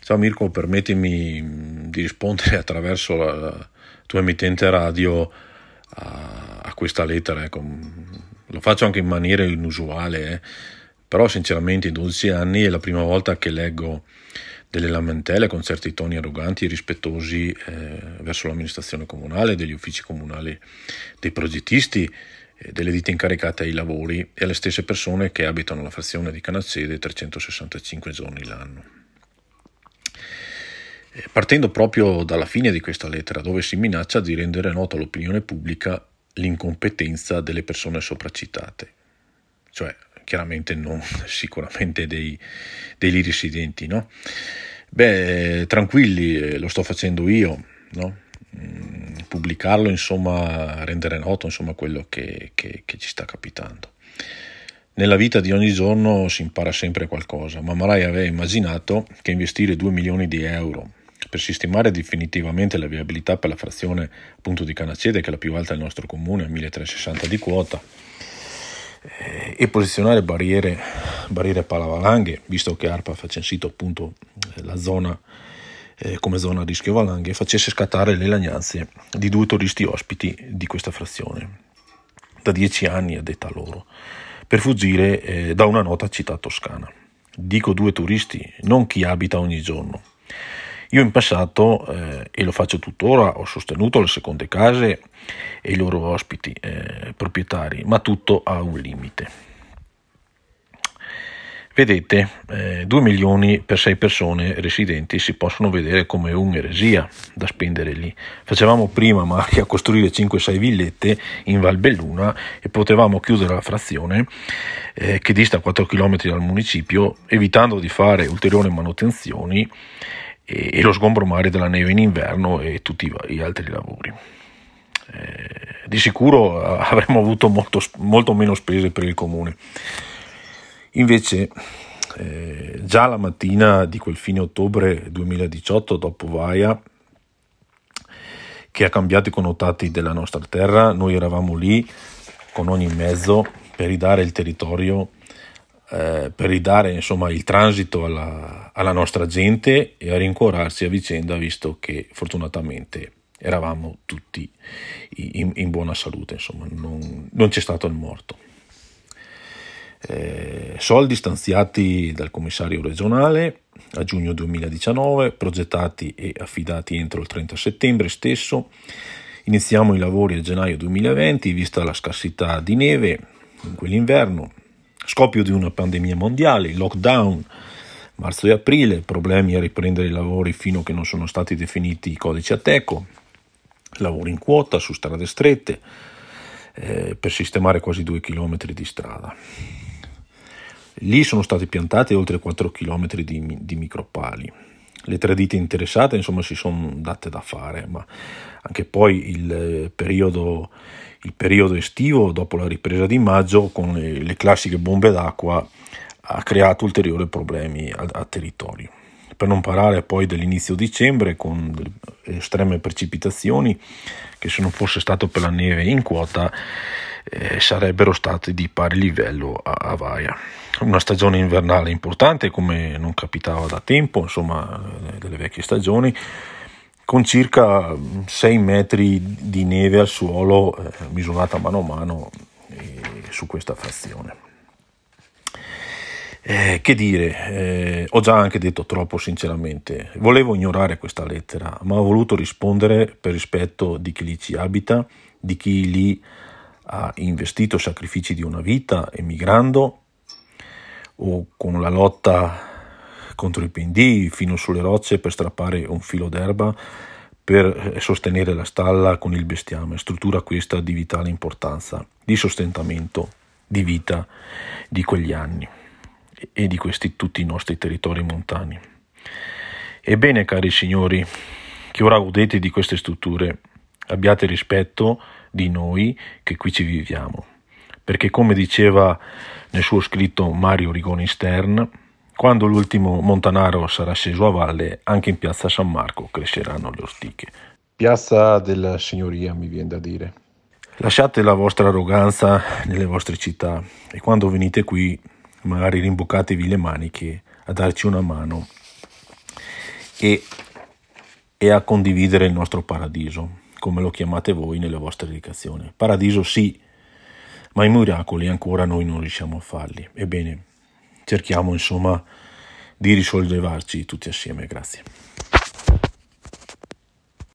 Ciao Mirko, permettimi di rispondere attraverso la tua emittente radio a questa lettera. Ecco. Lo faccio anche in maniera inusuale, però sinceramente in 12 anni è la prima volta che leggo delle lamentele con certi toni arroganti e rispettosi verso l'amministrazione comunale, degli uffici comunali, dei progettisti, delle ditte incaricate ai lavori e alle stesse persone che abitano la frazione di Canacede 365 giorni l'anno. Partendo proprio dalla fine di questa lettera, dove si minaccia di rendere nota all'opinione pubblica l'incompetenza delle persone sopracitate, cioè chiaramente non sicuramente dei lì residenti, no? Tranquilli, lo sto facendo io, no? Pubblicarlo, insomma, rendere noto, insomma, quello che ci sta capitando. Nella vita di ogni giorno si impara sempre qualcosa, ma mai avevo immaginato che investire 2 milioni di euro per sistemare definitivamente la viabilità per la frazione appunto di Canacede, che è la più alta del nostro comune, a 1360 di quota, e posizionare barriere palavalanghe, visto che ARPA fa censito appunto la zona come zona a rischio valanghe, facesse scattare le lagnanze di 2 turisti ospiti di questa frazione, da 10 anni a detta loro, per fuggire da una nota città toscana. Dico 2 turisti, non chi abita ogni giorno. Io in passato, e lo faccio tuttora, ho sostenuto le seconde case e i loro ospiti proprietari, ma tutto ha un limite. Vedete, 2 milioni per 6 persone residenti si possono vedere come un'eresia da spendere lì. Facevamo prima magari a costruire 5-6 villette in Val Belluna e potevamo chiudere la frazione che dista 4 km dal municipio, evitando di fare ulteriori manutenzioni e lo sgombromare della neve in inverno e tutti gli altri lavori. Di sicuro avremmo avuto molto meno spese per il comune. Invece già la mattina di quel fine ottobre 2018, dopo Vaia, che ha cambiato i connotati della nostra terra, noi eravamo lì con ogni mezzo per ridare il territorio, per ridare insomma il transito alla nostra gente e a rincuorarsi a vicenda, visto che fortunatamente eravamo tutti in buona salute, insomma non c'è stato il morto. Soldi stanziati dal commissario regionale a giugno 2019, progettati e affidati entro il 30 settembre stesso. Iniziamo i lavori a gennaio 2020, vista la scarsità di neve in quell'inverno, scoppio di una pandemia mondiale, lockdown, marzo e aprile, problemi a riprendere i lavori fino a che non sono stati definiti i codici Ateco, lavori in quota su strade strette per sistemare quasi 2 chilometri di strada. Lì sono stati piantati oltre 4 chilometri di micropali. Le 3 ditte interessate insomma si sono date da fare, ma anche poi il periodo estivo, dopo la ripresa di maggio, con le classiche bombe d'acqua, ha creato ulteriori problemi a territorio. Per non parlare poi dell'inizio dicembre, con estreme precipitazioni che, se non fosse stato per la neve in quota, sarebbero state di pari livello a Vaia. Una stagione invernale importante come non capitava da tempo, insomma, delle vecchie stagioni, con circa 6 metri di neve al suolo misurata mano a mano su questa frazione. Che dire, ho già anche detto troppo sinceramente. Volevo ignorare questa lettera, ma ho voluto rispondere per rispetto di chi lì ci abita, di chi lì ha investito sacrifici di una vita emigrando o con la lotta contro i pendii fino sulle rocce per strappare un filo d'erba per sostenere la stalla con il bestiame, struttura questa di vitale importanza, di sostentamento, di vita di quegli anni e di questi tutti i nostri territori montani. Ebbene, cari signori, che ora godete di queste strutture, abbiate rispetto di noi che qui ci viviamo, perché come diceva nel suo scritto Mario Rigoni Stern, quando l'ultimo montanaro sarà sceso a valle, anche in piazza San Marco cresceranno le ortiche. Piazza della Signoria, mi viene da dire. Lasciate la vostra arroganza nelle vostre città e quando venite qui magari rimboccatevi le maniche a darci una mano e a condividere il nostro paradiso, come lo chiamate voi nelle vostre dedicazioni. Paradiso sì, ma i miracoli ancora noi non riusciamo a farli. Ebbene, cerchiamo insomma di risollevarci tutti assieme. Grazie.